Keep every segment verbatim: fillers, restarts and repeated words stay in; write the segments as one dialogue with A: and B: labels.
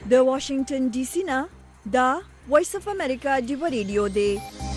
A: د واشنگټن ډي سي نه دا وایس اف امریکا ډیو ریډیو دی.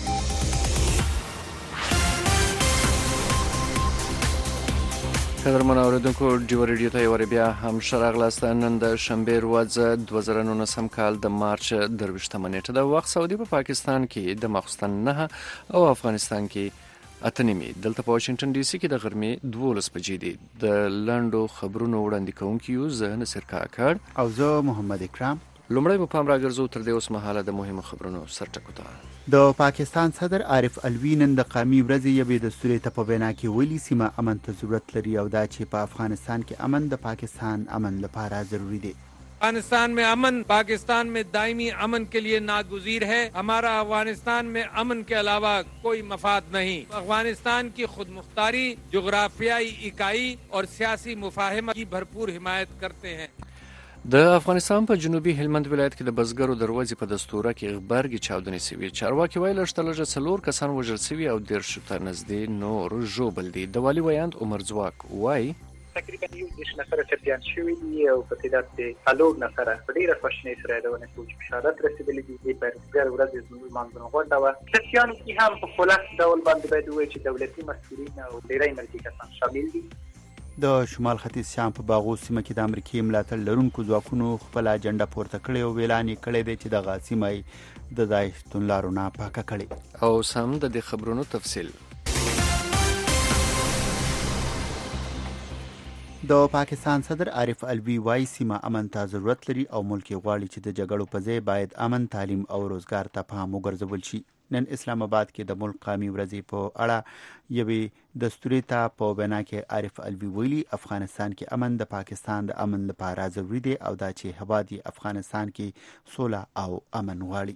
B: قدرمن اوریدونکو ډیو ریډیو ته یو بیا هم شراغلاست. نن د شنبه ورځ دوه زره نولسم کال د مارچ درویشتمه نیټه د وخت سعودي په پاکستان کې د ماخوستن نه او افغانستان کې اته نیمې. دلته په واشنگټن ډي سي کې د غرمې دولس بجې دي. د لنډو خبرونو وړاندې کوونکی یو زه نصر کاکړ
C: او زه محمد اکرام.
B: لومړی مو پام راګرځو تر دې اوس مهاله د مهمو خبرونو سرټکو ته.
C: د پاکستان صدر عارف الوی نن د قومي ورځې یوې دستوري ته په بنا کې ویلي سیمه امن ته ضرورت لري او دا چې په افغانستان کې امن د پاکستان امن لپاره ضروری دی.
D: افغانستان में अमन पाकिस्तान में दायमी अमन के लिए नागुज़ीर है. हमारा अफगानिस्तान में अमन के अलावा कोई मफाद नहीं. अफगानिस्तान की खुद मुख्तारी, जोग्राफियाई इकाई और सियासी मुफाहमत की भरपूर हिमायत करते हैं.
B: د افغانستان په جنوبي هلمند ولایت کې د بزګرو دروازې په دستوره کې غبرګي چاودنې سوي. چارواکي وایي لږترلږه څلور کسان وژل سوي او دېرش ته نږدې نور ژوبل دي. د والي ویاند عمر ځواک وایي
E: تقریبا یو دېرش نفره چرګیان شوي دي او په تعداد کې څلور نفره په ډېره خواشینۍ سره یادونه کوو چې بشارت رسېدلی دي. دې په بزګر ورځ زموږ لمانځنه غونډه وه. چرګیانو کې هم په خلاص ډول باندې باید ووایو چې دولتي مسؤلین او ډېری ملکي کسان شامل دي.
C: د شمال ختیځ شام په باغو سیمه کې د امریکای ملاتړ لرونکو ځواکونو خپل اجنډا پورته کړې او اعلان یې کړی دی چې دغه سیمه د ځای شتونلارو نه پاکه کړي.
B: او سم د دې خبرونو تفصیل.
C: د پاکستان صدر عارف الوی وايي سیمه امن ته ضرورت لري او ملک غواړي چې د جګړو په ځای باید امن، تعلیم او روزګار ته پام وګرځول شي. نن اسلام آباد کې د ملک قومي ورځې په اړه یوې دستوري ته په بنا کې عارف الوی ویلي افغانستان کې امن د پاکستان د امن لپاره ضروری دی او دا چې هواد افغانستان کې سوله او امن غواړي.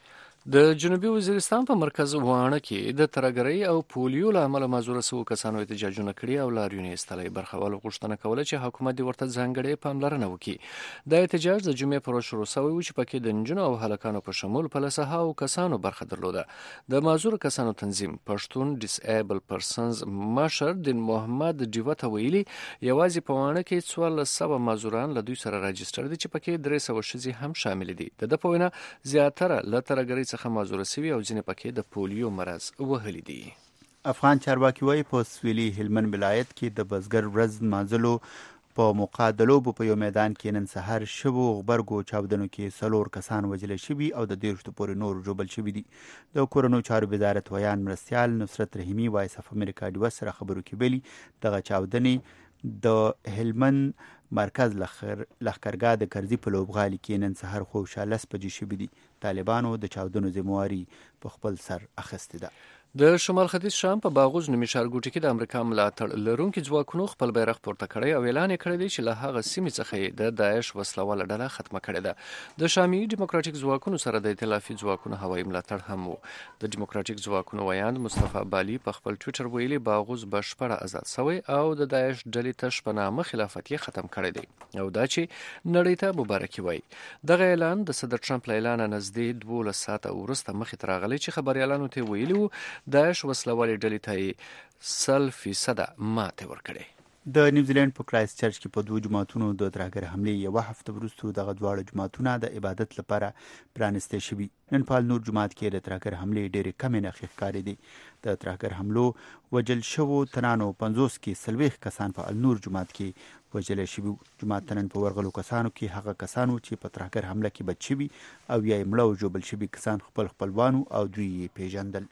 B: د جنوبي وزیرستان په مرکز وانه کې د ترګرۍ او پولیو له امله معذوره سوو کسانو احتجاجونه کړي او لاریون یې ایستلی. برخوالو غوښتنه کوله چې حکومت دې ورته ځانګړې پاملرنه وکړي. دا احتجاج د جمعې پر ورځ شروع شوی و چې پکې د نجونو او هلکانو په شمول په لسهاوو کسانو برخه درلوده. د معذوره کسانو تنظیم پښتون ډیسایبل پرسنز مشر دین محمد ډیوه ته ویلي یوازې په وانه کې څوارلس سوه معذوران له دوی سره راجسټر دي چې پکې درې سوه ښځې هم شامل دي. د ده په وینا زیاتره له ترګرۍ څخه معذوره سوي او ځینې پکې د پولیو مرض وهلي دي.
C: افغان چارواکي وایي په سویلي هلمند ولایت کې د بزګر ورځ مازلو په مقابلو په یو میدان کې نن سهار شوو غبرګو چاودنو کې څلور کسان وژل شوي او د دېرشو پورې نور ژوبل شوي دي. د کورنیو چارو وزارت ویان مرستیال نصرت رحیمي وایس اف امریکا ډیو سره خبرو کې ویلي دغه چاودنې د هلمند مرکز لخر لخرګاه د کرزي په لوبغالي کې نن سهار خو شالس بجې شوي دي. طالبانو د چاودنو ذمہواري په خپل سر اخیستې ده.
B: د شمال ختیځ شام په باغوز نومي ښارګوټي کې د امریکا ملاتړ لرونکي ځواکونو خپل بیرغ پورته کړی او اعلان یې کړی دی چې له هغه سیمې څخه یې د داعش وسلواله ډله ختمه کړې ده. د شامي ډیموکراتیک ځواکونو سره د ائتلافي ځواکونو هوایي ملاتړ هم و. د ډیموکراتیک ځواکونو ویاند مصطفی بالي په خپل ټویټر ویلي باغوز بشپړه آزاد شوی او د داعش ډلې ته شپنامه خلافت یې ختم کړی دی او دا چې نړۍ ته مبارکي وایي. دغه اعلان د صدر ټرمپ له اعلانه نږدې دولس ساعته وروسته مخې ته راغلی چې خبریالانو ته ویلي وو داعش وسلوالې ډلې ته یې سل فیصده ماتې ورکړې.
C: د نیوزیلند په کرایست چرچ کې په دوه جماعتونو د ترهګر حملې یوه هفته وروسته دغه دواړه جماعتونه د عبادت لپاره پرانیستی شوي. نن په نور جماعت کې د ترهګر حملې ډېرې کمې نښې ښکارېدې. د ترهګر حملو وژل شوو تنانو پنځوس کې څلوېښت کسان په النور جماعت کې وژل شوي. جماعت ته نن په ورغلو کسانو کې هغه کسانو چې په ترهګر حمله کې بچ شوي او یا یې مړه او ژوبل شوي کسان خپل خپلوانو او دوی یې پیژندل.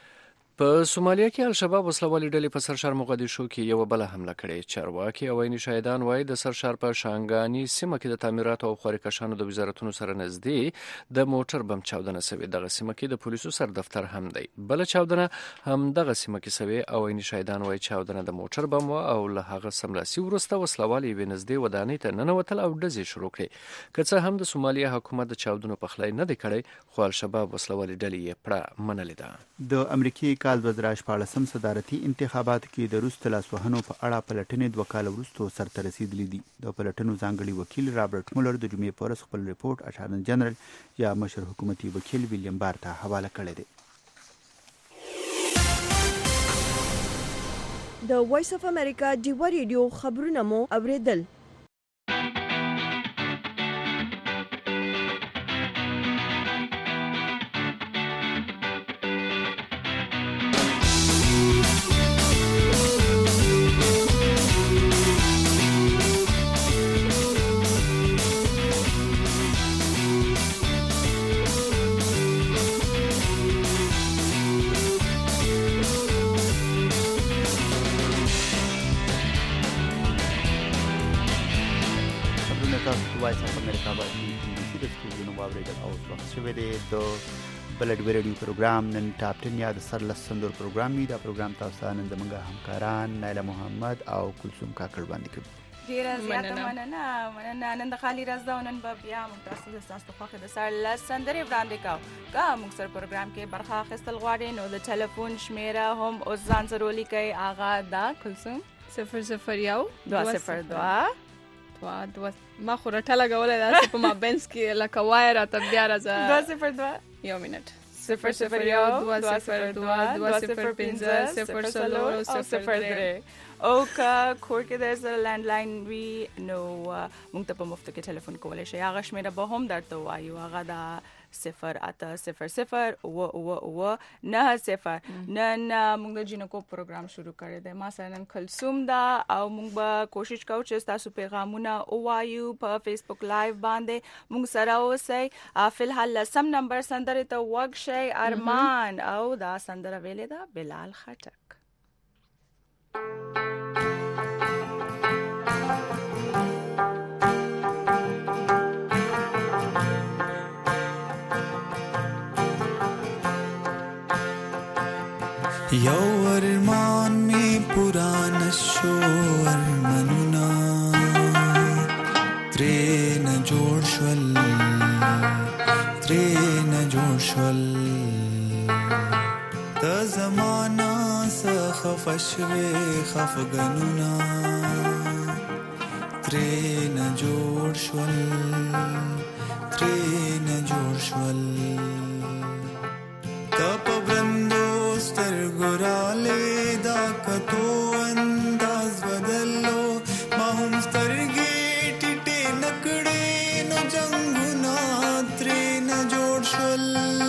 B: په سومالیا کې الشباب وسلوالې ډلې په سرشار مقدشو کې یو بله حمله کړې. چارواکي او عیني شاهدان وایي د سرشار په شانګاني سیمه کې د تعمیراتو او خوري کشانو د وزارتونو سره نږدې د موټر بم چاودنه سوې. دغه سیمه کې د پولیسو سر دفتر هم دی. بل چاودنه هم دغه سیمه کې سوې او عیني شاهدان وایي چاودنه د موټر بم و او له هغه سملاسي وروسته وسلوالې یې نږدې ودانۍ ته ننوتل او ډزې شروع کړې. که څه هم د سومالیا حکومت د چاودنو پخلی نه دی کړی خو الشباب وسلوالې ډلې یې پړه منلې ده.
C: د امریکای کال دوه زره شپاړسم صدارتي انتخاباتو کې د روس لاسوهنو په اړه پلټنې دوه کاله وروسته سرته رسیدلې دي. د پلټنو ځانګړي وکیل رابرټ مولر د جمعې په ورځ خپل ریپورت اټارنی جنرال یا مشر حکومتي وکیل ویلیام بار ته حواله کړی دی.
A: د وایس اف امریکا ډیو ریډیو خبرونه مو اوریدل.
C: وایس اف امریکا باندې د دې سټوډیو واورېدل او وخت شوی دی د بلډ ویډیو پروګرام نن ټاپ ټن یا د سر لسندور پروګرام دی. دا پروګرام تاسو نن زموږ همکاران نایله محمد او کلثوم کاکړ باندې کوي.
F: ډیره زیاته مننه مننه نن د خالي راز دا نن به بیا موږ تاسو د تاسو په خاطر د سر لسندرې وړاندې کوو. که موږ سره پروګرام کې برخه اخیستل غواړئ نو د ټلیفون شمیره هم اوس ځان سره ولیکئ. هغه دا کلثوم
G: صفر صفر یو
F: دوه صفر دوه
G: دوه دوه ما خو رټه لګولې ده چې په مابینس کې لکه وای راته بیا راځه
F: دوه صفر دوه
G: یو منټ
F: صفر صفر یو دوه صفر دوه دوه صفر پنځه صفر څلور او صفر درې. او که کور کې د سره لینډلاین وي نو موږ ته په مفت کې ټلیفون کولی شئ. هغه شمیره به هم درته وایو. هغه دا صفر اته صفر صفر اوه اوه اوه نه صفر. نن موږ د جینکو پروګرام شروع کړی دی. ما سره نن کلثوم ده او موږ به کوشش کوو چې تاسو پیغامونه ووایو په فیسبوک لایو باندې. موږ سره اوسئ. فلحال لسم نمبر سندرې ته وږ شئ ارمان او دا سندره ویلې ده بلال خټک.
H: یو ارمان می پورا نشو ارمانونا ترې نه جوړ شول ترې نه جوړ شول د زمانه څخه فشوي خفګانونا ترې نه جوړ شول ترې نه جوړ شول د پبرندو سترګراله دا کتو انداز بدلو ما هم سترګې ټټې نکړې نو جنگونه ترې نه جوړ شول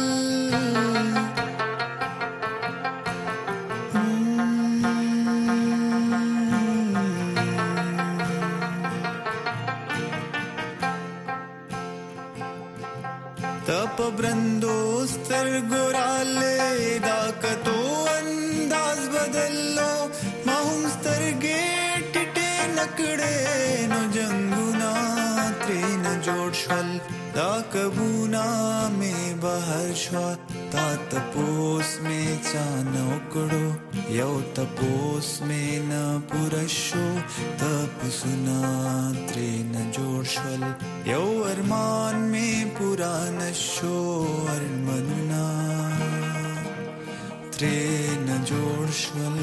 H: د پبرندو سترګراله دا کتو انداز بدلو ما هم سترګې ټټې نکړې نو جنگونه ترې نه جوړ شول دا کبونه مې بهر شوه تا تپوس مې چا نه وکړو یو تپوس مې نه پوره شو تپوسونه ترې نه جوړ شول یو ارمان مې پورا نشو ارمانونه ترې نه جوړ شول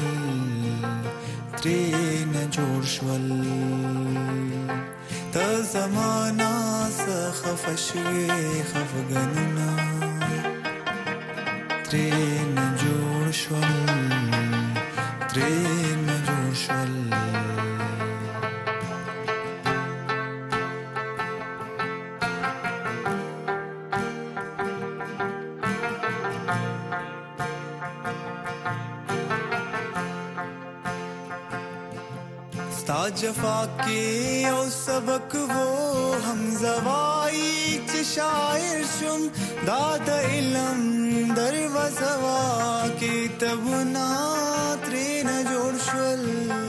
H: ترې نه جوړ شول د زمانه څخه فشوي خفګانونه ترې نه جوړ شول ترې نه جوړ شول ستا جفا کې او سبق وو هم زوای چې شاعر شم دا د علم دروازه وا کتابونه ترې نه جوړ شول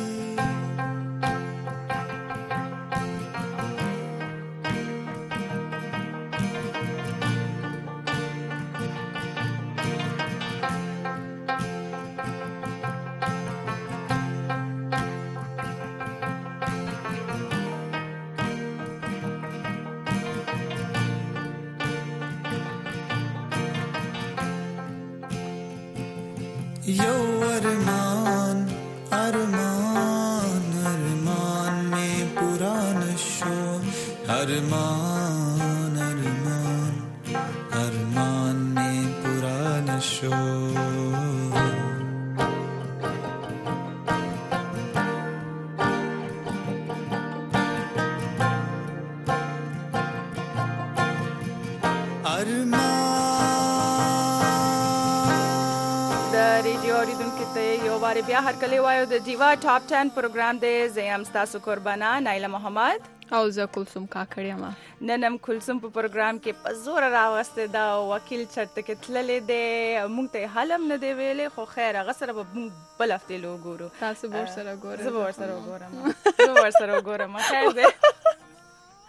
H: یو ارمان ارمان ارمان میں پورا نشو ارمان ارمان ارمان میں پورا نشو
F: واره بیا هر کله وایو د دیوا ټاپ ټن پروګرام دی. زه یم ستاسو قربانه نایله محمد
G: او زه کلثوم کاکړ یم.
F: نن هم کلثوم په پروګرام کې په زور راوسته دا وکیل چرته کې تللې دی. موږ ته حلم نه دی ویلې خو خیر هغه سره به موږ بل هفته لو ګورو.
G: تاسو به ورسره ګورئ.
F: زه به ورسره وګورم زه به ورسره وګورم خیر دی.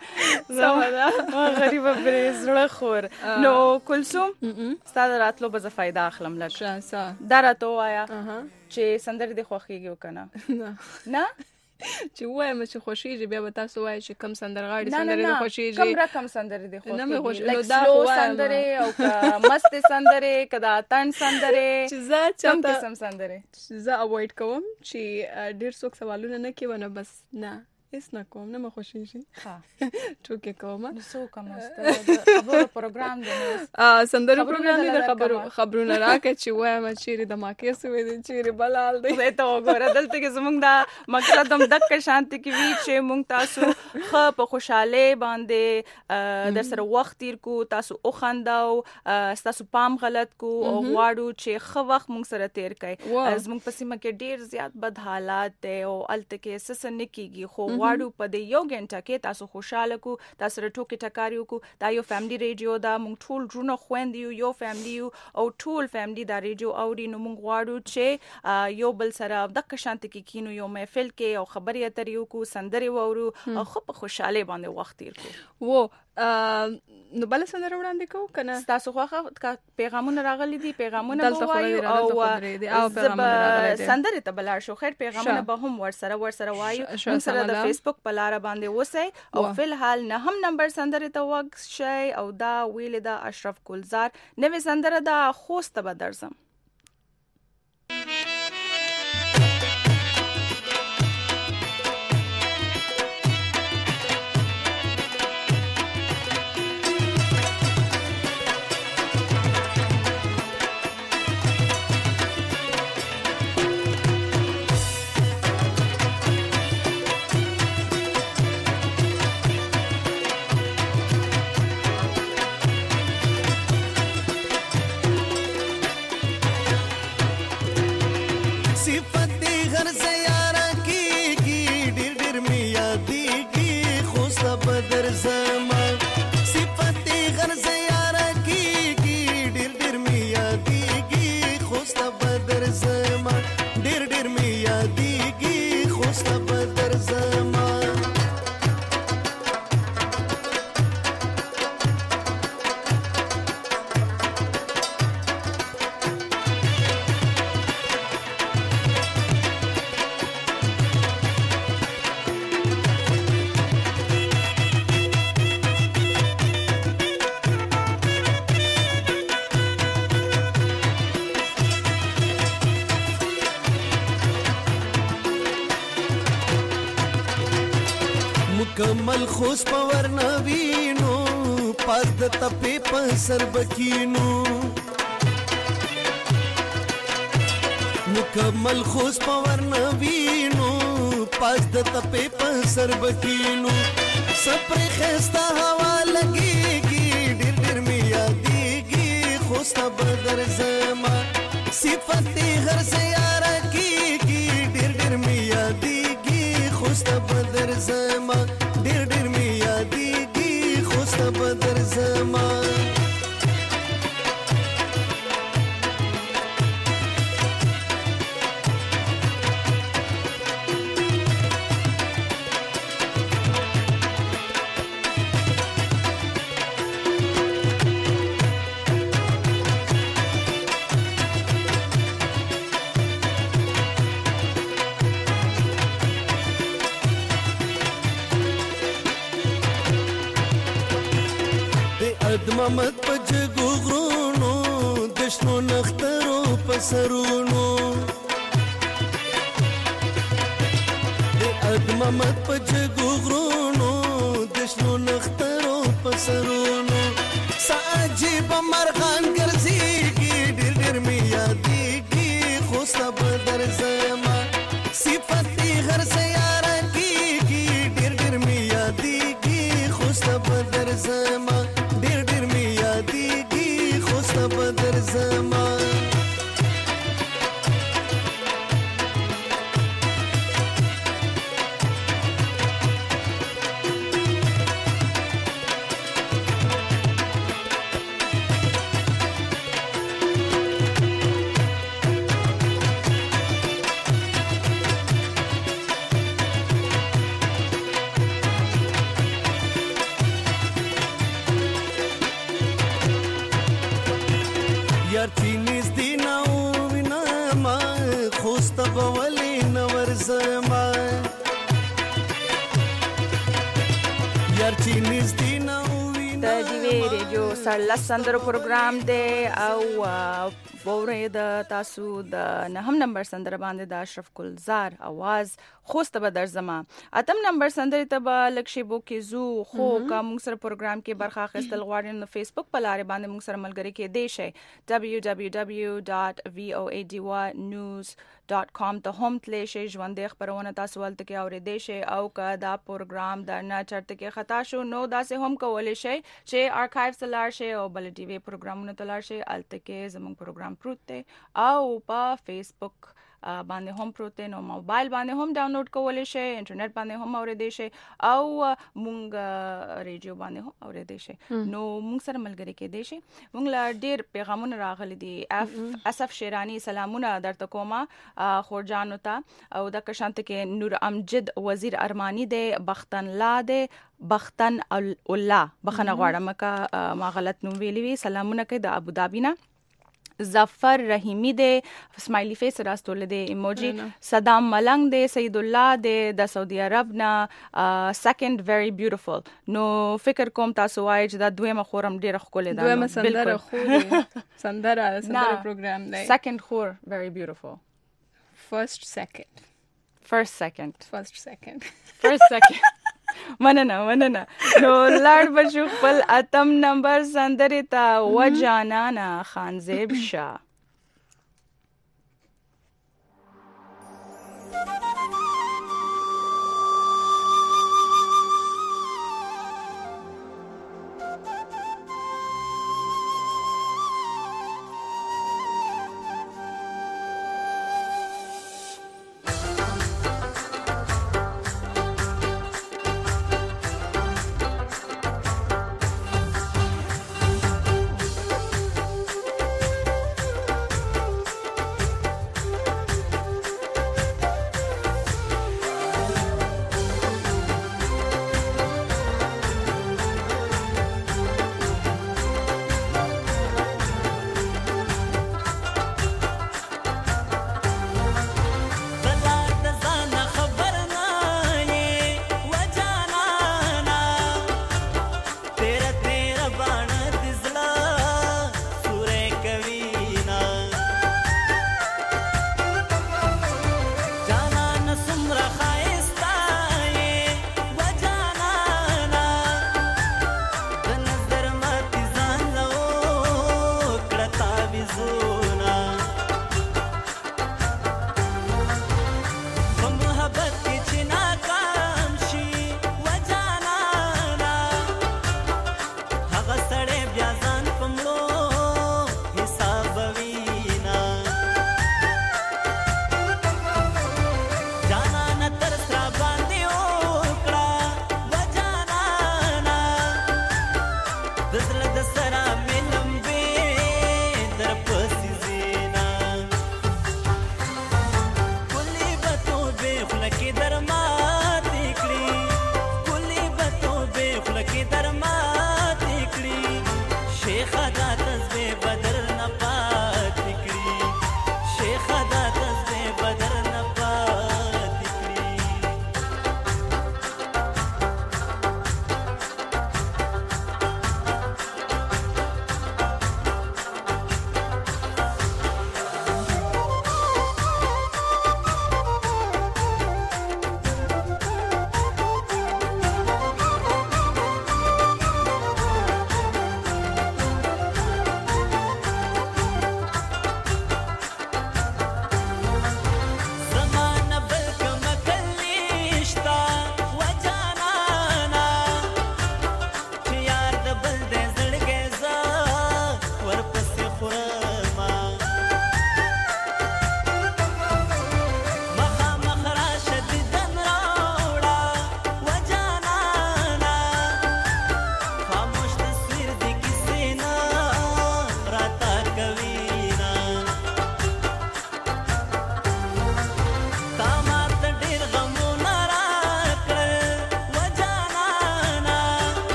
F: ما غریبه برې زړه خور. نو کلثوم ستاسو راتلو به زه فایده اخلم لږ. دا راته ووایه چې سندرې دې خوښېږي او که نه؟ نه
G: چې وایم چې خوښیږي بیا به تاسو وایئ چې کم سندرغاړي سندرې دې خوښیږي.
F: کوم رقم سندرې دې خوښیږي؟ لکه سلو سندرې او که مستې سندرې که د اتڼ سندرې
G: چې زه
F: کوم قسم سندرې
G: زه اوایډ کوم چې ډېر څوک سوالونه نه کوي نو بس نه هیڅ نه کوم نه مې خوښیږي. ټوکې کوم
F: نو څه وکړم خبرو پروګرام دی
G: سندرو پروګرام دی د خبرو خبرونه راکړه چې وایم چیرې دماکې سوی دی چیرې بل حال دی.
F: خدای ته وګوره دلته کې زموږ دا مقصد هم دقه شانتې کې وي چې موږ تاسو ښه په خوشحالۍ باندې در سره وخت تیر کو تاسو وخندو ستاسو پام غلط کو او غواړو چې ښه وخت موږ سره تیر کړئ. زموږ په سیمه کې ډېر زیات بد حالات دی او هلته کې څه څه نه کېږي خو غواړو په دې یو ګنټه کې تاسو خوشحاله کو تاسو سره ټوکې ټکارې وکړو. دا یو فیملی ریډیو ده موږ ټول وروڼه خویندې یو یو فیملی یو او ټول فیملی دا ریډیو اوري نو موږ غواړو چې یو بل سره دقه شانتې کې کینو یو محفل کې او خبرې اترې وکړو سندرې واورو او ښه په خوشحالۍ باندې وخت تیر کړو.
G: و نو بل سندره وړاندې کوو که نه؟
F: ستاسو خوښه پیغامونه راغلي دي پیغامونه به وایو او سندرې ته به لاړ شو. خیر پیغامونه به هم ورسره ورسره وایو. موږ سره د فیسبوک په لاره باندې اوسئ او فلحال نهم نمبر سندرې ته وږ شئ او دا ویلې ده اشرف ګلزار نوې سندره ده خوست ته به درځم.
I: کمل خوش پور نوینو پاس د تپې په سر بکینو مکمل خوش پور نوینو پاس د تپې په سر بکینو سپر خستا هوا لګيږي ډېر ډېر می یادېږي خوستا بدر زما صفت هر سیاره کېږي ډېر ډېر می یادېږي خوستا بدر زما ډېر ډېر می یادېږي خوستا بدر زما ادمامت په جګو غرونو د شنو نخترو په سرونو د ادمامت په جګو غرونو د شنو نخترو په سرونو ساجيب مرغان ګرځيږي ډېر ډېر می یادېږي خوستا بدر زما صفت هر سیاره کېږي ډېر ډېر می یادېږي خوستا بدر زما بدر زما
F: د ډیوی ریډیو سرلس سندرو پروګرام دی او ووري د تاسو د نهم نمبر سندره باندې د اشرف گلزار आवाज خوست به در زما اتم نمبر سندره ته به لکشي بو کې زو خو کوم سره پروګرام کې برخه اخیستل غواړئ نو فیسبوک په لارې باندې موږ سره ملګری کې دی شي دبليو دبليو دبليو ډاټ voadynews ډاټ کام ته هم تلی شي ژوندې خبرونه تاسو ولته کې اورېدئ شي او که دا پروګرام درنه چرته کې خطا شو نو داسې هم کولی شي چې آرکایوز ته لاړ شي او بل ټي وي پروګرامونو ته لاړ شي هلته کې زموږ پروګرام پروت دی او په فیسبوک باندې هم پروت دی نو موبایل باندې هم ډاونلوډ کولی شي انټرنیټ باندې هم اورېدئ شي او مونږ ریډیو باندې هم اورېدئ شي نو مونږ سره ملګری کېدئ شي مونږ له ډېر پیغامونه راغلي دي اسف شیرانی سلامونه درته کومه خورجانو ته او د کشانت کې نور امجد وزیر ارمانی دی بختن لا دی بختن الله بخنه غواړم که ما غلط نوم ویلی وي سلامونه کوي د ابوظبي نه ظفر رحیمی دی اسماعیلی فیس راستول دی ایموجی صدام ملنگ دی سید الله دی د سعودي عرب نه سیکنډ ویری بیوټیفل نو فکر کوم تاسو وایي چې دا دویمه خورم ډیره ښکلې ده
G: دویمه سندره خو سندره سندره پروګرام دی
F: سیکنډ خور ویری بیوټیفل
G: فرست سیکنډ
F: فرست سیکنډ
G: فرست سیکنډ
F: فرست سیکنډ مننه مننه نو لاړ بشو خپل اتم نمبر سندره ته و جانانا خانزیب شاه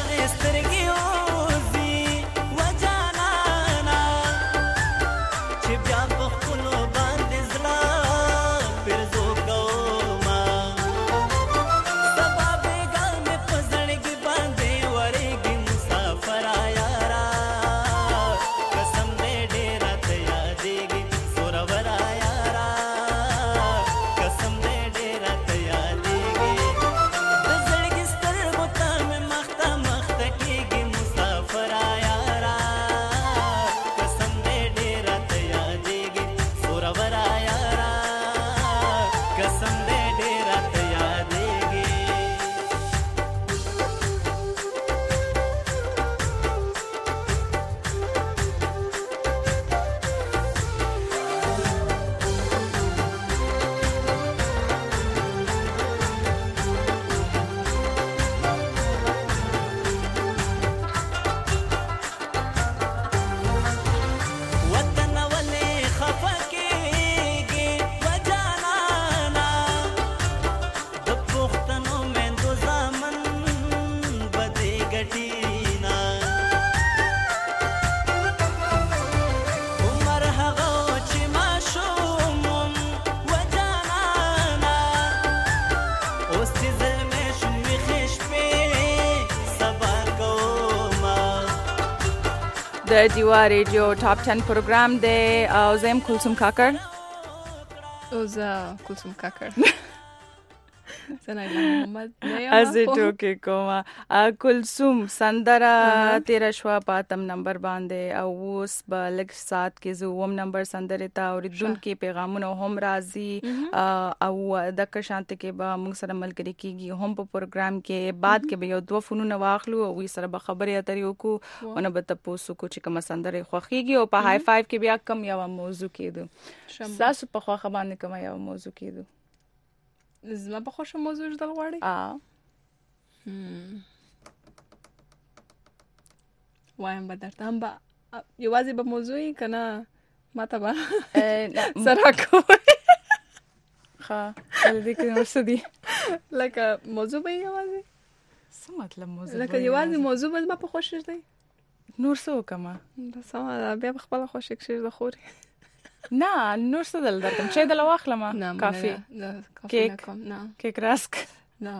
J: چې
I: چې بیا په خپلو باندې زړه پرزو کوما سبا بیګا مې په زړګي باندې ورېږي مسافر یارا قسم دې ډېر ته یادېږي سورور یارا قسم دې ډېر ته یادېږي د زړګي سترګو ته مې مخته مخته کېږي مسافر یارا قسم دې ډېر ته یادېږي سورور یارا قسم دې ډېر ته یادېږي وطن ولې خفه کېږي وجانانا د پښتنو میندو زامن به دې ګټي نه عمر هغه چې ماشوم وم وجانانا اوس چې زلمی شوم ویښې شپې سبا کومه
F: د دیوا ریډیو ټاپ ټن پروګرام دی او زم کلثوم کاکر
G: او زه کلثوم کاکر سنایلا محمد نه یم
F: از ټوکې کومه کلثوم سندره تیرا شوا پاتم نمبر باندې او اوس به لږ سات کې زه اوم نمبر سندره ته اوریدونکو پیغامونه هم راځي او د کشانت کې به موږ سره ملګری کیږي هم په پروګرام کې بعد کې به یو دوه فنونه واخلو او وی سره به خبرې اترې وکړو ونه به تاسو کو چې کوم سندره خوخيږي او په هاي فایو کې بیا کم یو موضوع کېدو تاسو په خوا خبرونه کوم یو موضوع کېدو
G: زما په خوښه موضوع ژدل غواړي
F: ا
G: وایم به درته هم به یوازې به موضوعي کنه ماته به سره کوي
F: ښه دې کې نو څه دي
G: لکه موضوع به یوازې
F: څه مطلب موضوع
G: لکه یوازې موضوع به ما په خوښه دی
F: نور څه وکما
G: دا سم بیا په خپل خوښه کې شي خوري
F: نه نور څه دل درکم چې دل واخلم کافي
G: کیک نه
F: کیک راسک
G: نه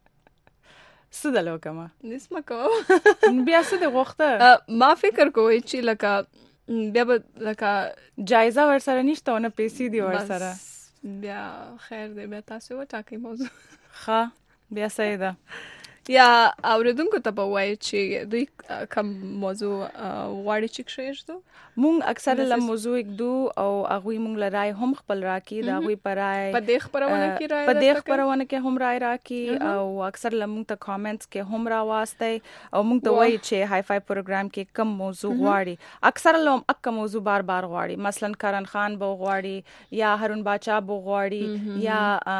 F: څه دل وکما
G: نسمه کو
F: بیا څه د غوخته
G: ما فکر کوی چې لکه بیا به لکه
F: جایزه ورسره نشته او نه پیسې دی ورسره
G: بیا خیر دی بیا تاسو وټاکئ موضوع
F: ښه بیا صحیح ده
G: یا اوریدونکو ته به وایي چې دوی کوم موضوع غواړي چې کښېږدو
F: مونږ اکثر له موضوع کېدو او هغوی مونږ له رای هم خپل راکړي د هغوی په رای
G: په دې خپرونه کې رای
F: په دې خپرونه کې هم رای راکړي او اکثر له مونږ ته کامنټس کې هم راوستي او مونږ ته وایي چې هاي فای پروګرام کې کوم موضوع غواړي اکثر له اکه موضوع بار بار غواړي مثلا کرن خان بو غواړي یا هارون باچا بو غواړي یا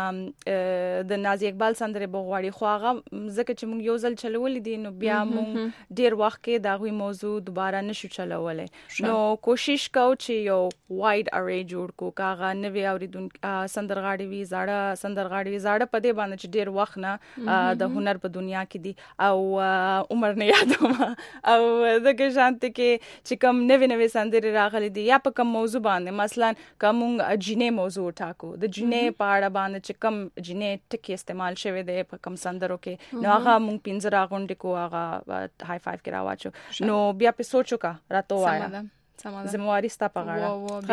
F: د نازي اقبال سندره بو غواړي خو هغه ځکه چې مونږ یو ځل چلولې دي نو بیا مونږ ډیر وخت کې دا غوي موضوع دوباره نشو چلولای نو کوشش کو چې یو وایډ اری جوړ کو کاغه نوې اوریدون سندرغاړي وی زړه سندرغاړي وی زړه په دې باندې چې ډیر وخت نه د هنر په دنیا کې دي او عمر نه یادوم او دغه شانت کې چې کوم نوې نوې سندرې راغلي دي یا په کوم موضوع باندې مثلا کوم جنې موضوع ټاکو د جنې په اړه باندې چې کوم جنې ټکی استعمال شوی دی په کوم سندرو کې نو هغه مونږ پنځه راغونډې کو هغه هاي فایو کې راواچو نو بیا په سوچو کا راته وایا زمواري ستا په غاړه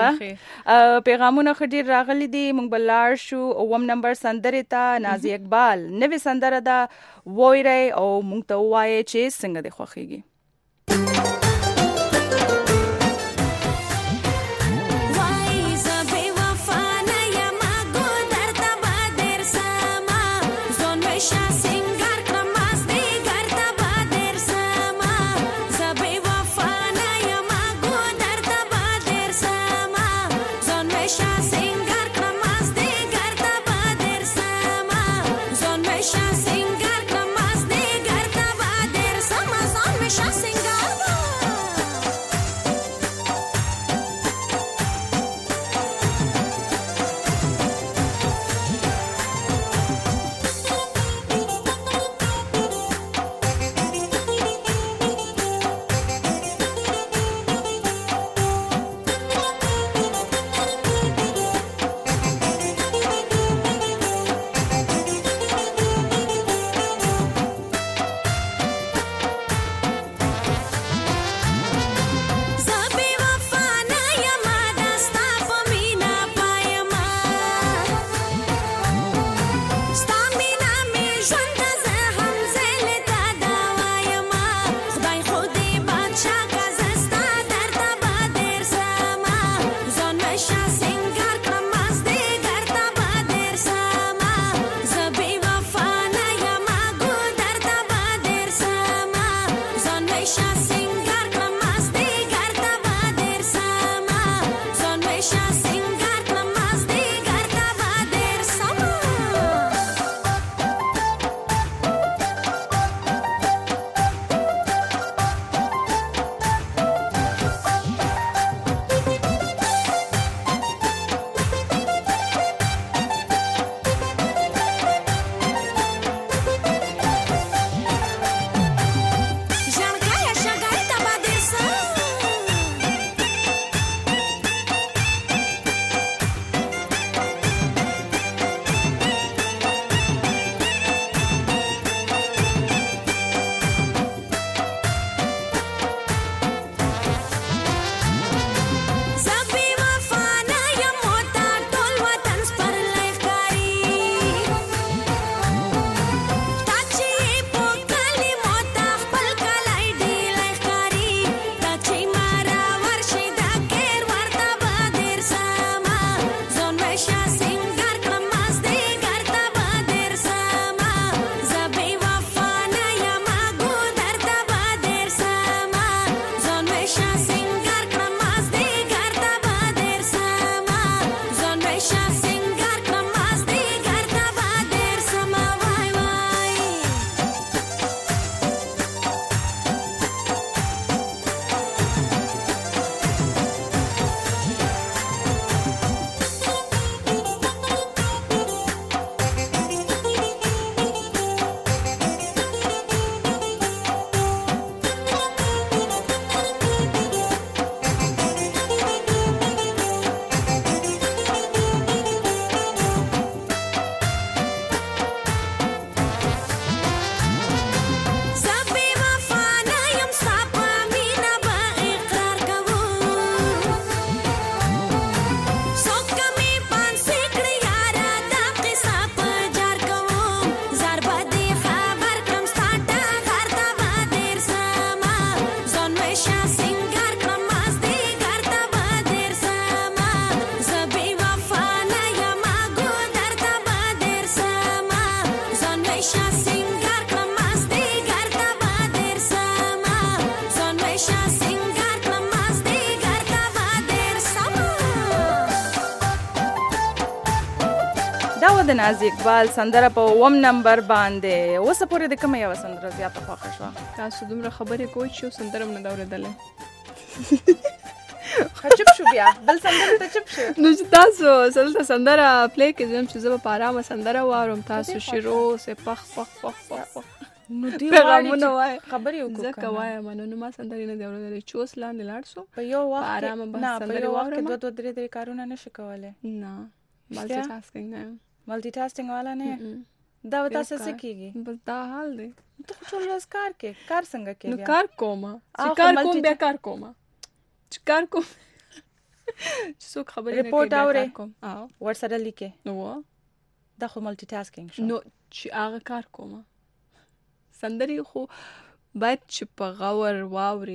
F: پیغامونه خډیر راغلي دي مونږ بلار شو اوم نمبر سندره ته نازي اقبال نوې سندره ده وایره او مونږ ته وایي چې څنګه د خوخيږي د ناز اقبال سندره په وم نمبر باندې اوس پورې د کومه یو سندره زیاته خوښه شوه؟
G: تاسو دومره خبرې کوئ چې سندره مې نه ده اورېدلې.
F: چپ شو بیا بل سندره ته چپ شو.
G: نو چې تاسو دلته سندره پلی کړئ چې زه به په ارامه سندره واورم، تاسو شروع سه پخ پخ پخ پخ
F: نو دی
G: پیغامونه وای
F: خبرې وکړه
G: ځکه وایم نو ما سندرې نه دی اورېدلې چې اوس لاندې لاړ شو
F: په یو وخت
G: ارامه به
F: نه په یو وخت
G: واورم.
F: دوه دوه درې درې کارونه نشي کولی.
G: نه مالټي ټاسکینګ نه
F: مالټي ټاسکینګ والا نه دا به تاسو څه کیږي؟
G: بس دا حال دی.
F: ته خو ټول ورځ کار کې کار څنګه کوې؟
G: نو کار کوم چې کار کوم بیا کار کوم چې کار کوم چې څوک خبرې نه کوي
F: ریپورټ اورې
G: کوم او
F: ورسره لیکې
G: نو
F: دا خو مالټي ټاسکینګ شو.
G: نو چې هغه کار کوم سندرې خو باید چې په غور واوري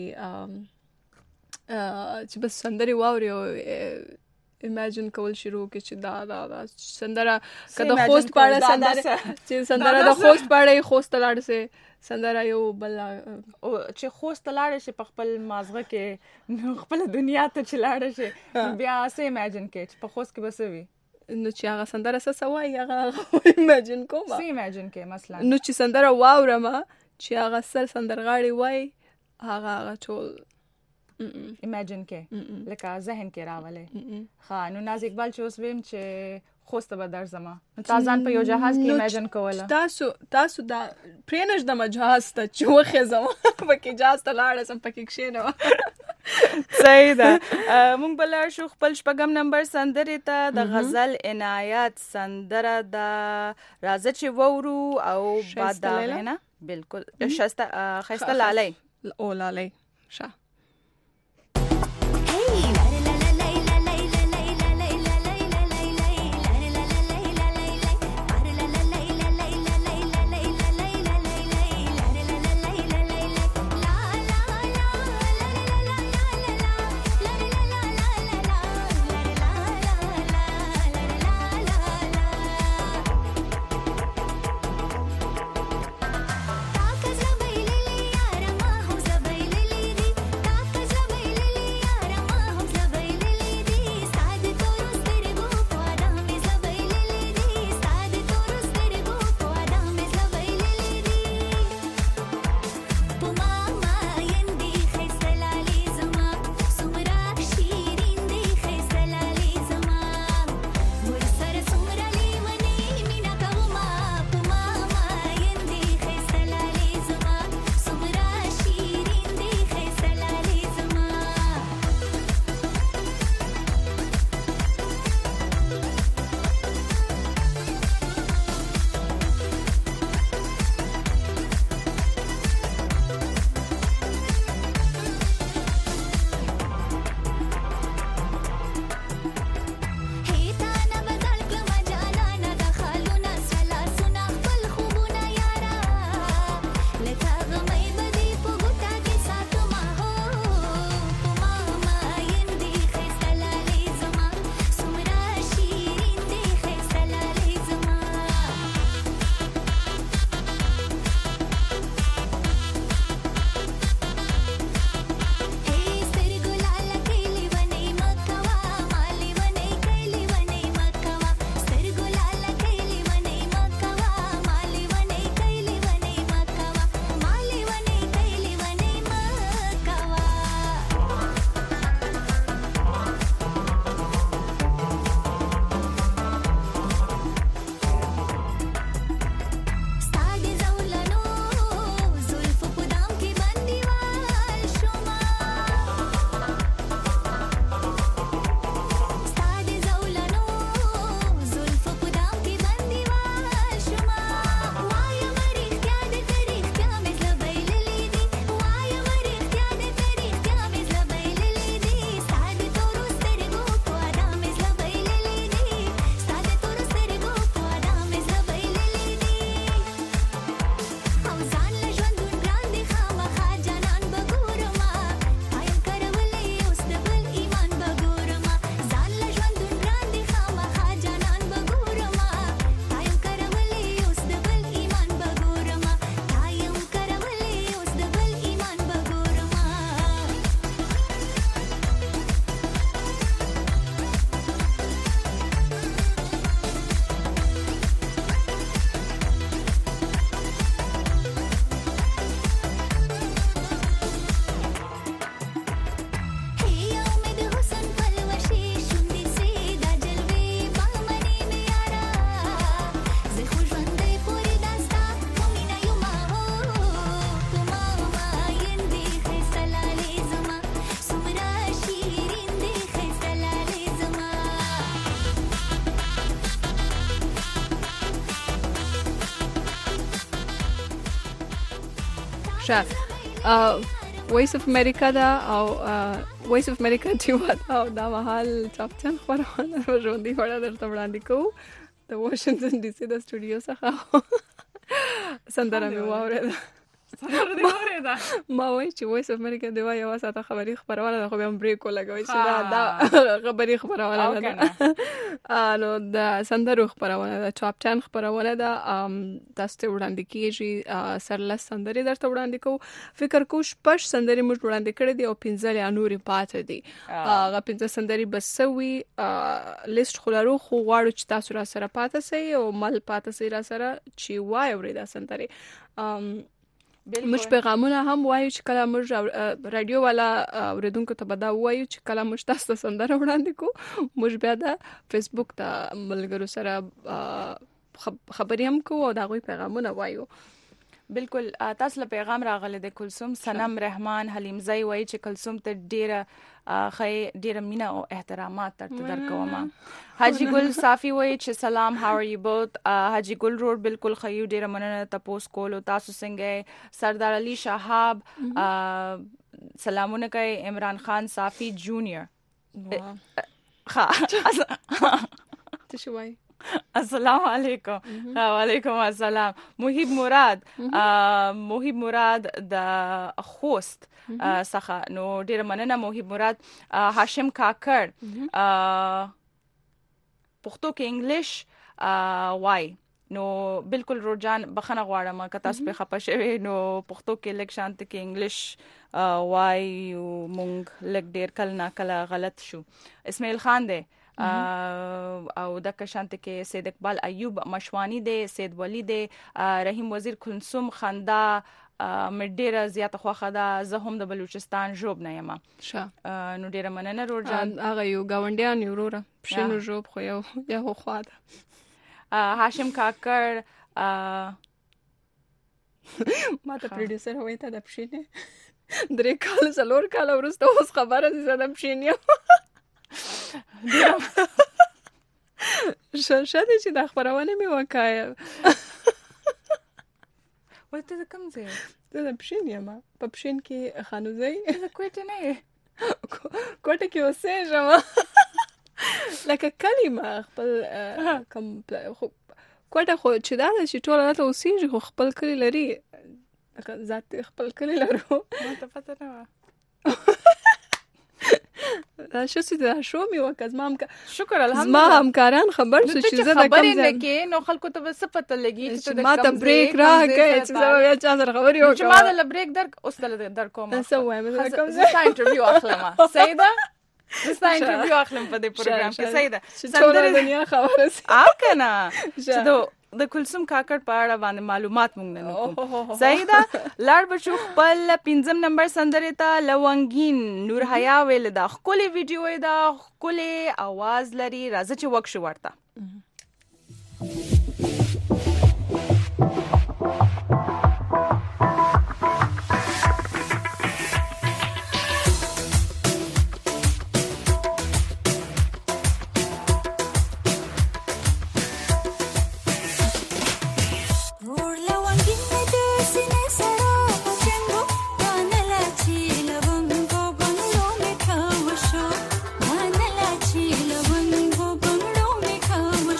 G: چې بس سندرې واوري او امیجن کول شروع کې چې دا دا دا سندره کده خوست پاړه سندره چې سندره د خوست پاړه خوست لاړ سه سندره یو بل
F: او چې خوست لاړ شي په خپل مازغه کې نو خپل دنیا ته چلاړ شي بیا سه امیجن کې چې په خوست کې بسوي
G: نو چې هغه سندره څه سوای هغه امیجن کوم
F: سه امیجن کې مثلا
G: نو چې سندره واورم چې هغه سر سندرغاړي وای هغه هغه ټول
F: امیجن کې لکه ذهن کې راولې. ها نو ناز اقبال چې اوس ویم چې خوست به درځم نو تاسو په یو جهاز کې امیجن کوله
G: تاسو تاسو دا پرینش د جهاز ته چې وخه زما پکې جهاز ته لاړ سم پکې کښینه.
F: صحیح ده. مونږ بل شو خپل شپږم نمبر سندره ته د غزل عنایت سندره د راځه چې وورو او بعد دا نه بالکل شسته خسته لالای
G: او لالای شا
J: ताकत बैलेली यार मा हो सबैलेली
G: ښه وایس اف امریکا دا او وایس اف امریکا چې او دا مهال چاپچن خبرونه ژوندۍ خبره درته وړاندې کوو د واشنگټن ډي سي د سټوډیو څخه سندره مې واورېده
F: سندره دې واورېده
G: ما وایي چې وایس اف امریکا دی وایي یوه ساعته خبري خبرونه ده خو بیا هم بریک ولګوئ چې دا خبري خبرونه ده نو د سندرو خبرونه ده چاپچن خبرونه ده تاسو ته وړاندې کېږي سرلس سندرې درته وړاندې کوو فکر کوو شپږ سندرې موږ وړاندې کړې دي او پنځه یا نورې پاتې دي هغه پنځه سندرې به څه وي لیست خو لرو خو غواړو چې تاسو را سره پاتې سئ او مل پاتې سئ را سره چې وایو دا سندرې موږ پیغامونه هم وایو چې کله موږ رادیو والا اوریدونکو ته به دا وایو چې کله موږ تاسو ته سندره وړاندې کوو موږ بیا د فیسبوک ته ملګرو سره خبرې هم کوو او د هغوی پیغامونه وایو
F: بالکل تاسو له پیغام راغلی د کلثوم سنم رحمان حلیم زئی وایي چې کلثوم ته ډیره خې ډیره مینا او احترامات درته درکوم حاجی ګل صافی وایي چې سلام هاو ار یو بوت حاجی ګل روډ بالکل خیو ډیره مننه تاسو کول او تاسو څنګه سردار علي شهاب سلامونه کوي عمران خان صافی جونیئر ها
G: تشوي
F: السلام علیکم وعلیکم السلام محیب مراد محیب مراد د خوست څخه نو ډیر مننه محیب مراد هاشم کاکر پښتو کې انګلیش وای نو بالکل روجان بخنه غواړم که تاسو په خپه شوي نو پښتو کې لک شانت کې انګلیش وای مونږ لک ډیر کله نا کله غلط شو اسماعیل خان دی او د کشانت کې سید اقبال ایوب مشوانی دی سید ولی دی رحیم وزیر کلثوم خندا مې ډیره زیاته خوښه ده زه هم د بلوچستان ژوب نه یم نو ډیره مننه روجان
G: هغه یو ګاونډیان یو وروره پښینو ژوب خو یو یو خوا ده
F: هاشم کاکر
G: ما ته پروډوسر وایي ته د پښینې درې کال څلور کال وروسته اوس خبره دي زه د پښین یم شاید چې د خبرونه مې وکایه
F: وای ته کوم ځای
G: ته د پښین یم په پښین کې خانوزۍ
F: زه کوټه نه یم
G: کوټه کې اوسېږم لکه کلمه خپل کوم کوټه خو چې دا چې ټول راته اوسېږي خو خپل کلی لري ذات خپل کلی لرو
F: ته پته نه
G: دا شو چې دا شو مې وکړ زما هم
F: شکر الحمدلله
G: زما همکاران خبر شو چې زه د
F: خبرې نه کې نو خلکو ته څه پته لګي
G: چې ما ته بریک راکړي چې زه بیا چا سره خبرې وکړم
F: چې ما د بریک در اوس تل در کوم
G: څه وایم زه کوم
F: زه انټرویو اخلم صحیح ده زه انټرویو اخلم په دې پروګرام کې صحیح ده
G: ټول دنیا خبره سي
F: او کنه چې د کلثوم کاکړ په اړه باندې معلومات مونږ نه کوو صحیح ده لاړ بشو خپل پنځم نمبر سندرې ته لونګین نور حیا ویل دا خولي ویډیو دا خولي आवाज لري راځي چې وښ شو ورته
J: Come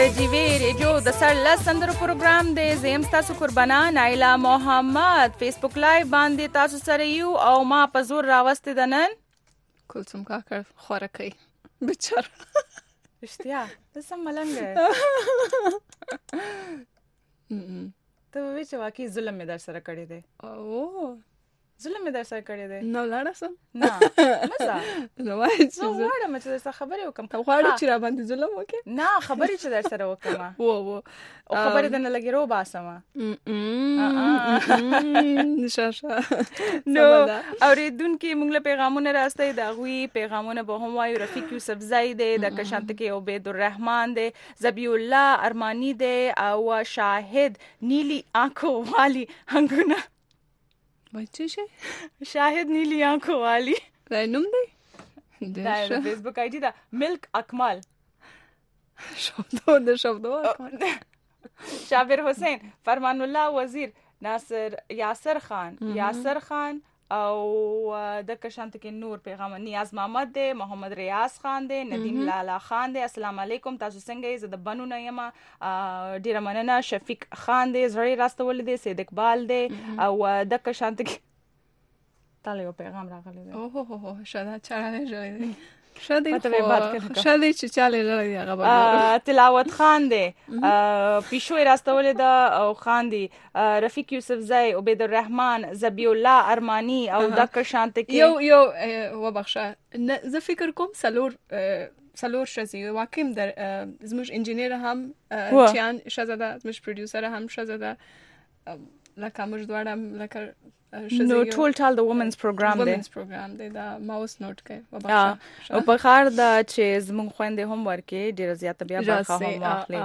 F: جیوی ریډیو د سر لس سندرو پروګرام دی. زم تاسو قربانا نایلا محمد فیسبوک لایو باندې تاسو سره یو او ما په زور راوستي د نن
G: کلثوم کاکړ خوره کوي بچر
F: اشتیا د سم ملنګ ته وی چې واقعي ظلم مې در سره کړی دی.
G: او
F: ظلم مې در سره کړی دی.
G: نو لاړه سم
F: نه مزه
G: نو وای چې
F: نو واړه مې چې خبرې وکم
G: ته غواړې چې را باندې ظلم وکې
F: نه خبرې چې در سره وکم
G: وو وو
F: او خبرې دنه لګي رو باسمه
G: نشاشه
F: نو اوریدونکو موږ له پیغامونه راستي دا غوي پیغامونه به هم وایو. رفیق یوسف زید د کشانت کې عبید الرحمن دی، زبی الله ارمانی دی او شاهد نیلی آنکھو والی هنګونه
G: وای چې شي
F: شاهد نیلی آنکھو والی
G: دا نوم دی
F: دا فیسبوک آی ډی دا ملک اکمل
G: شوبدو د شوبدو
F: شابر حسین فرمان الله وزیر ناصر یاسر خان یاسر خان او د کشانت کې نور پیغام نیاز محمد دی، محمد ریاض خان دی، ندیم لالا خان دی. السلام علیکم تاسو څنګه یې؟ زه د بنو نه یم ډیره مننه. شفیق خان دی زړی راستول دی، سید اقبال دی او د کشانت کې تاله یو پیغام راغلی دی.
G: اوه هو هو شاده چاله جوړی دی شاده شاده چې چاله جوړی دی هغه
F: تلاوت خان دی، پیشو راستول دا او خان دی، رفیق یوسف زئی، عبید الرحمن، زبی الله ارمانی او د کشانت کې
G: یو یو وبخښه زه فکر کوم سلور سلور شزي واقعم در زموږ انجینیر هم چیان شزاده، زموږ پروډوسر هم شزاده، لکه موږ دواړه لکه
F: نو ټول ټال د وومنز پروګرام دی
G: وومنز پروګرام دی دا ماوس نوٹ کوي
F: وبخښه او په خار دا چې زموږ خويندې هم ورکې ډیر زیات بیا برخه هم واخلي.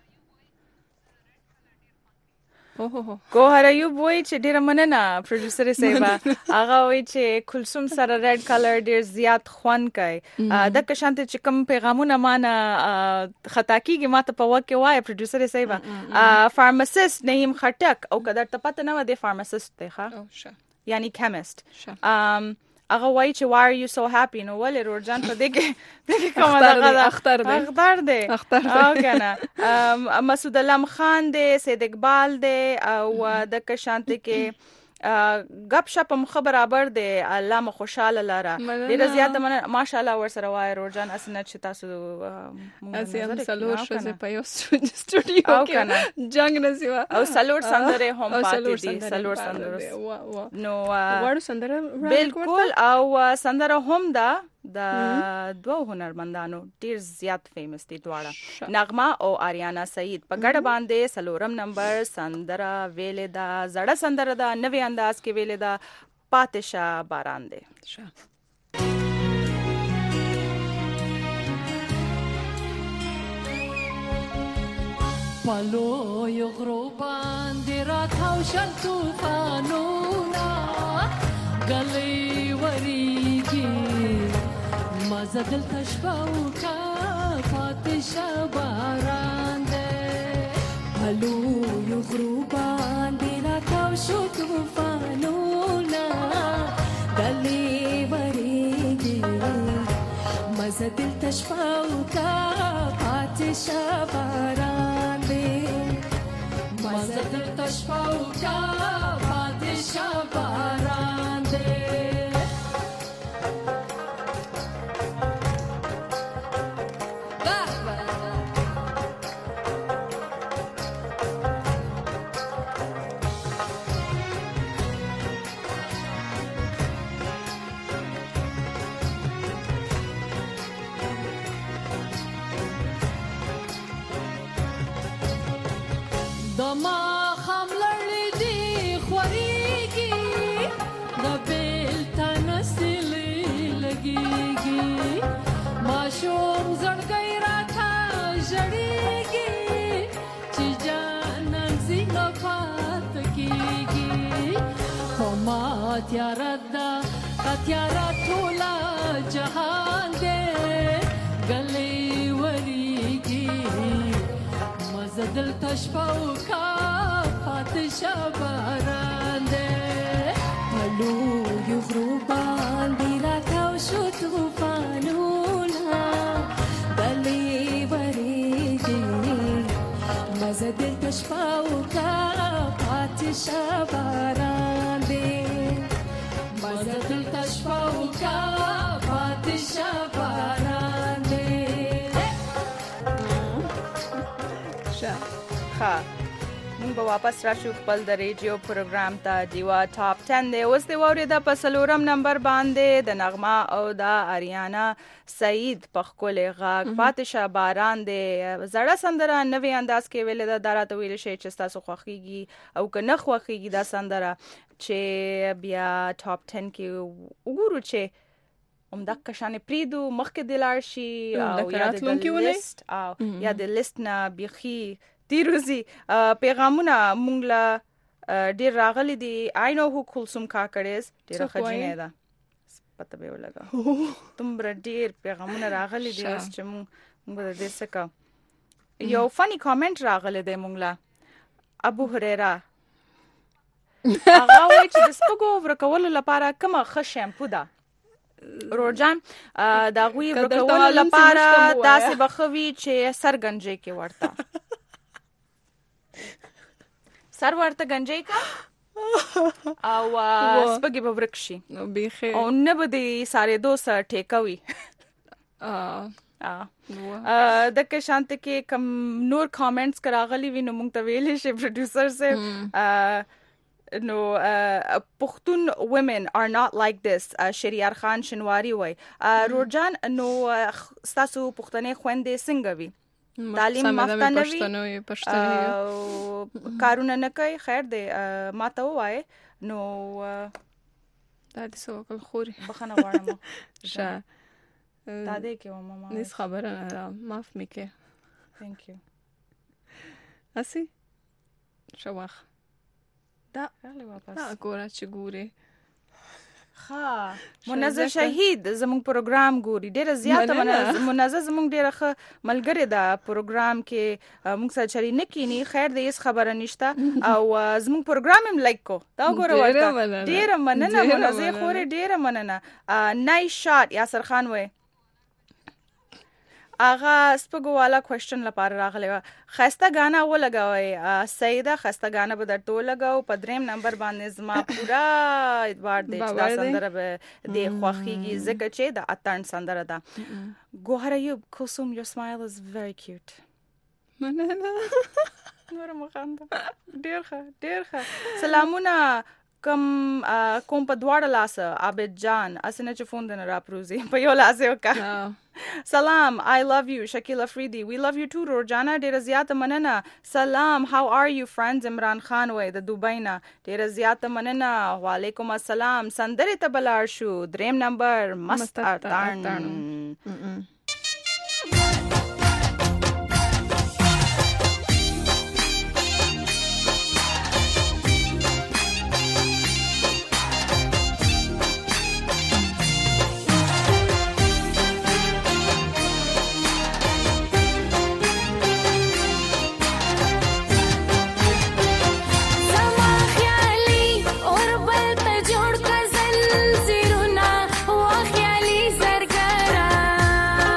G: اوه
F: ګوهر ایوب وای چې ډیر مننه پروډوسر سیبا هغه وای چې کلثوم سره ریډ کلر ډیر زیات خوان کوي. د کشانت چې کوم پیغامونه مانه خطا کیږي ماته په وکه وای پروډوسر سیبا فارماسیست نیم خټک او کدر ته پته نه و دی فارماسیست دی ښه یعنی کیمست. هغه وای چې why are you so happy نو ولې روزان په دې کې دغه کومه دغه اختر دی اختر دی او کنه مسعود علم خان دی، سید اقبال دی او د کشانت کې غب شپ مخ برابر دی. علامه خوشاله لاره ډیر زیات ماشاءالله ور سره وای روزان اسنه چې تاسو
G: اسیم سلور شزه په یو سټوډیو کې جنگ نسیوا او
F: سلور سندره هم پاتې دي سلور سندره نو
G: ور سندره
F: بالکل او سندره هم دا د دوه هنرمندانو ډیر زیات فیمس دي دواړه نغمه او آریانا سعید په ګډه باندې سلورم نمبر سندره ویلې دا زړه سندره دا نوې انداز کې ویلې دا پاتشا باران دی.
J: پلو یو غرو باندې راتاو شل طوفانونه غلې وریږي مزه دلته شپه وکا پاتشا باران دی. پلو یو غرو باندې راتاو شو طوفانونه غلې وریږي مزه دلته شپه وکا پاتشا باران دی. مزه دلته شپه وکا پاتشا باران دی. دما خام لړې دي خوريږي د بیل تنسلې لګيږي ماشوم زړګي راته جړېږي چې جانان زینو پات کیږي کومه تیار ده تیار ټول جهان دې غلې وریږي مزه دل تشپاو کا پاتشا باران دی. پلو یو غرو باندې راتاو شو طوفانونه غلې وریږي مازه دلته شپه وکړه پاتې شه باران دی مازه دلته شپه وکړه پاتې شه باران دی
F: ښه ښه مونږ به واپس راشو خپل د ریډیو پروګرام ته ډیوا ټاپ ټن دی اوس دی واورېده په څلورم نمبر باندې د نغمه او د اریانا سعید په ښکلې غږ پاتې شه باران دی زړه سندره نوې انداز کې ویلې ده دا راته ویلی شئ چې ستاسو خوښېږي او که نه خوښېږي دا سندره چې بیا ټاپ ټن کې وګورو چې همدغه شانې پرېږدو مخکې دې لاړ شي او یا د لیست او یا د لیست نه بیخي دیروزی پیغامونه مونږ له ډېر راغلي دي آی نو هو کلثوم کاکړیز ډېره ښه جینۍ ده پته به یې ولګه دومره ډېر پیغامونه راغلي دي اوس چې مونږ مونږ به د دې څه کوو یو فني کامنټ راغلی دی مونږ له ابو هریره هغه وایي چې د سپږو ورکولو لپاره کومه ښه شیمپو ده روجان د هغوی ورکولو لپاره داسې به ښه وي چې سر گنجۍ کې ورته سر ورته گنجۍ کا او سپږې به ورک شي او نه به د سارېدو سره ټیکه وي دغه شانته کې کم نور کامنټس راغلي وي نو موږ ته ویلی شي پروډوسر صاحب نو پښتون women are not like this شریار خان شنواری وای روجان نو ستاسو پښتنې خويندې څنګه وي تعلیم مافته نه وي کارونه نه کوي خیر دی ما ته وای نو
G: دا د څه وکړ خوري
F: بخنه غواړم ښه دا دې کې و ماما
G: نس خبره نه معاف میکه
F: ثانک یو
G: اسی شواخ دا
F: خاله واپس
G: دا ګوره چې ګوري
F: ها منزه شهید زموږ پروګرام ګوري ډیره زیاته منزه زموږ ډیره ښه ملګری دا پروګرام کې موږ سره چری نه کینی خیر دې هیڅ خبره نشته او زموږ پروګرام هم لایک کو دا ګوره ورته ډیره مننه منزه خوري ډیره مننه نای شاٹ یاسر خان وای اغه سپګو والا کوېسچن لپاره راغلی و خسته غانا ولګوي سیده خسته غانا به درته ولګاو په دریم نمبر باندې زما پورا ادوار دې دا سندره به د خوخيږي ځکه چې د اتن سندره ده ګوهر ایوب کوسوم your smile is very cute
G: مننه
F: نور مخانده ډیر ښه ډیر ښه سلامونه کوم کوم په دواړه لاسه عابد جان اسنه چې فون دنه را پروزي په یو لاس یو کا سلام I love you Shakil Afridi we love you too Rojana ډیر زیاته مننه سلام how are you friends عمران خان وای د دوبۍ نه ډیر زیاته مننه وعلیکم السلام سندره ته بلار شو دریم نمبر مست اتن
J: زرګرا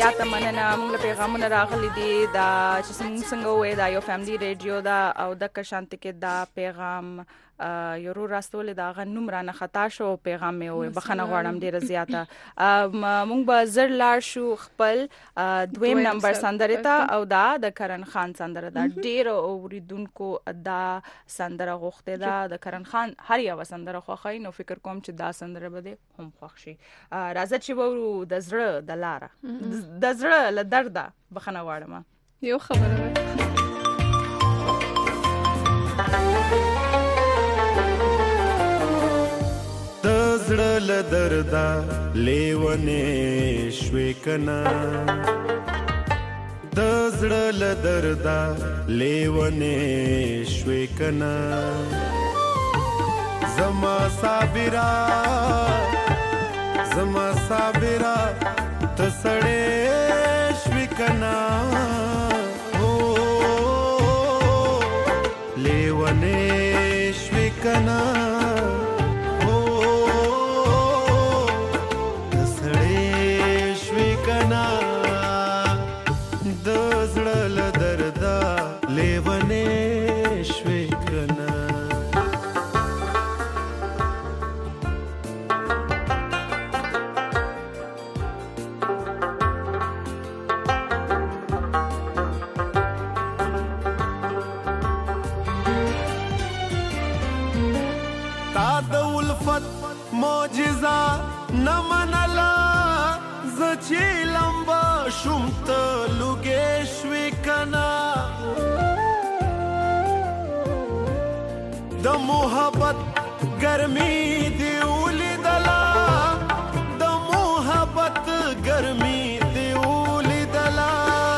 F: زیاته مننه. موږ له پیغامونه راغلي دي دا چې څنګه څنګه وې دا یو فیملی ریډیو دا او د کشانت کې دا پیغام یو رو راستول دا غ نوم را نه خطا شو پیغام مې وې بخنه غواړم ډیره زیاته. موږ به زر لاړ شو خپل دویم نمبر سندره ته او دا د کرن خان سندره دا ډیر اوریدونکو دا سندره غوښته دا د کرن خان هر یو سندره خوښای نو فکر کوم چې دا سندره به هم خوښ شي. راځه چې وورو د زړه د لاره د زړه له درده بخنه غواړم.
G: یو خبره
I: زړه له دردا لیونې شوې کنا د زړه له دردا لیونې شوې کنا زما صابرا زما صابرا ته سړې شوې کنا او لیونې شوې کنا نمنلا زچی لمبا شمت لوگیشوی کنا د محبت گرمی دیولی دلا د محبت گرمی دیولی دلا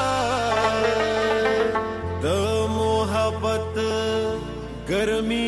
I: د محبت گرمی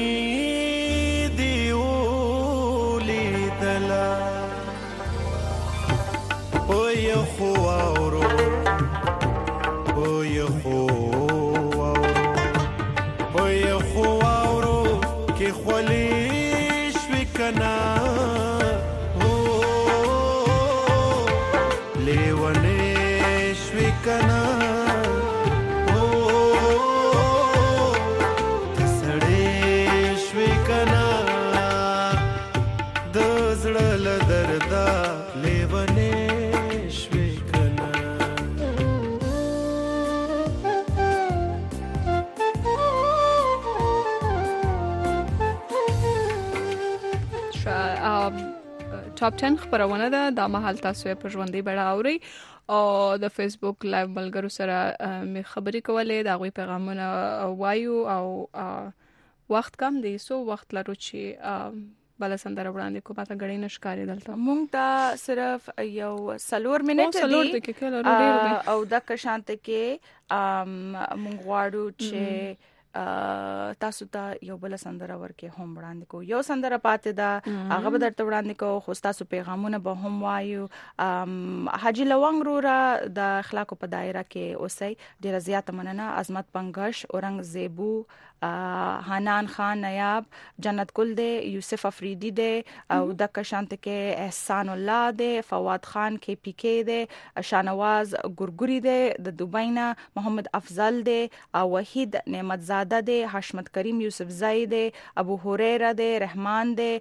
G: ټاپ ټن خبرونه ده دا مهال تاسو په ژوندۍ بڼه اورئ او د فیسبوک لایو ملګرو سره می خبرې کولې دا غوي پیغامونه وایو او وخت کم دی سو وخت لرو چې بل سندره وړاندې کومه ته غړې نشکاري دلته
F: مونږ ته صرف یو سلور منټ دی او د کشانت کې مونږ غواړو چې تاسو ته یو بل سندره ورکه هم وړاندې کو یو سندره پاتې ده هغه به درته وړاندې کو خو تاسو پیغامونه به هم وایو. حاجی لونګ رورا د اخلاق په دایره کې اوسې ډیر زیات مننه. عظمت پنګش اورنګ زیبو حنان خان نیاب جنت ګل دے یوسف افریدی دے او د کشانت کې احسان الله دے فواد خان کې پی کې دے شانواز ګورګوري دے د دوبینا محمد افضل دے او وحید نعمت زاده دے حشمت کریم یوسف زئی دے ابو هريره دے رحمان دے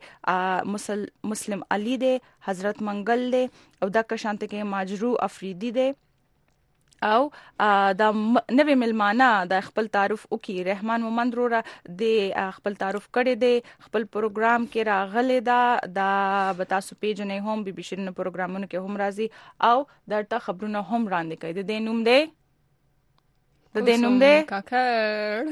F: مسلم علی دے حضرت منگل دے او د کشانت کې ماجرو افریدی دے او د نوې ملمانه د خپل تعارف وکي. رحمان مومند رورا د خپل تعارف کړي دي خپل پروګرام کې راغلي دا د بتاسو پیجنې هم بي بي شیرین پروګرامونو کې هم راځي او درته خبرونه هم وړاندې کوي. د دې نوم دی د دې نوم دی
G: کاکړ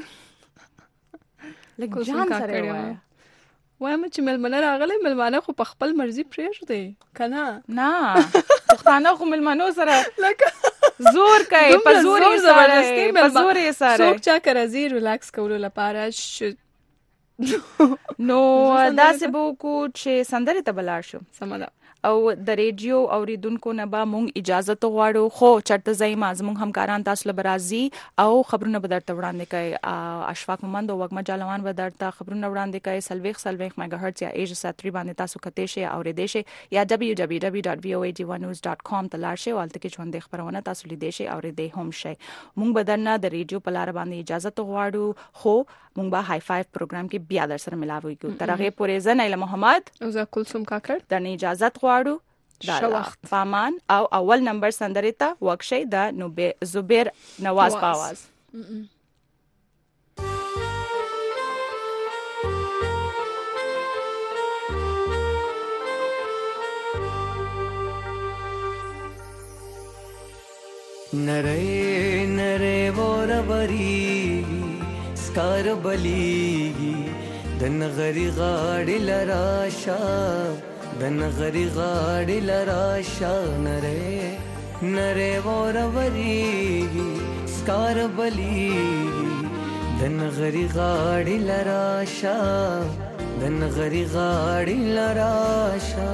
F: لکه جان سره وای
G: وایم چې ملمنه راغلي ملمانه خو په خپل مرزي پریښ دی کنه
F: نه پښتانه خو ملمنو سره لکه زور کوي په زور یې سره په زور یې سره
G: څوک چا کرازي ریلاکس کولو لپاره
F: نو داسې به وکړو چې سندرې ته بلاړ شو.
G: سمه ده.
F: او د ریډیو اوریدونکو نه به مونږ اجازه ته غواړو، خو چرته ځای ما زمونږ همکاران تاسو له برازي او خبرونه به درته وړاندې کوي. اشفاق مومند او وګما جالوان به درته خبرونه وړاندې کوي. سلويخ سلويخ میگا هرتز یا ایج ساتری باندې تاسو کته شي او ریډې شي یا دبليو دبليو دبليو ډاټ وی او ای ډي ون نیوز ډاټ کام ته لاړ شئ او الته کې ژوند خبرونه تاسو لیدې شي او ریډې هم شي. مونږ به درنه د ریډیو په لار باندې اجازه ته غواړو، خو مونږ به هاي فایو پروګرام کې بیا در سره ملاوي کوو. تر هغه پورې زه نایله محمد
G: او زه کلثوم کاکړ
F: درنه اجازه غواړو. دا فامان او اول نمبر سندره ته وکشي د زبیر نواز پاواز.
I: نره نره وروري سکار بلیږي د نغری غاړي لراشا د نغری غاړي لراشا نره نره وروري سکار بلیږي د نغری غاړي لراشا د نغری غاړي لراشا.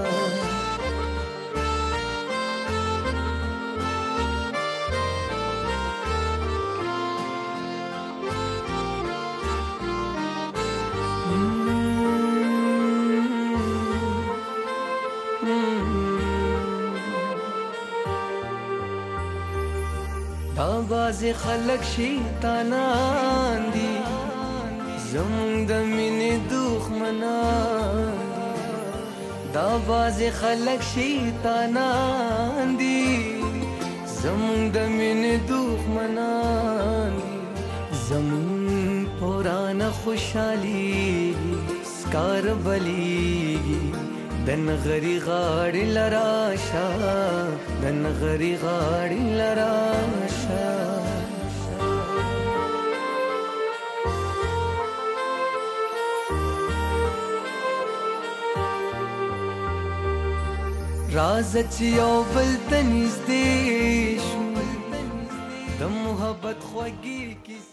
K: باز خلق شیطانان دي زمونږ د مینې دښمنان دي. دا باز خلق شیطانان دي زمونږ د مینې دښمنان دي. زمون پرانه خوشحالي سکار بلیږي د نغری غاړي لراشا د نغری غاړي لراشا. راز چې یو بل ته نږدې شو د محبت خوږې کیسې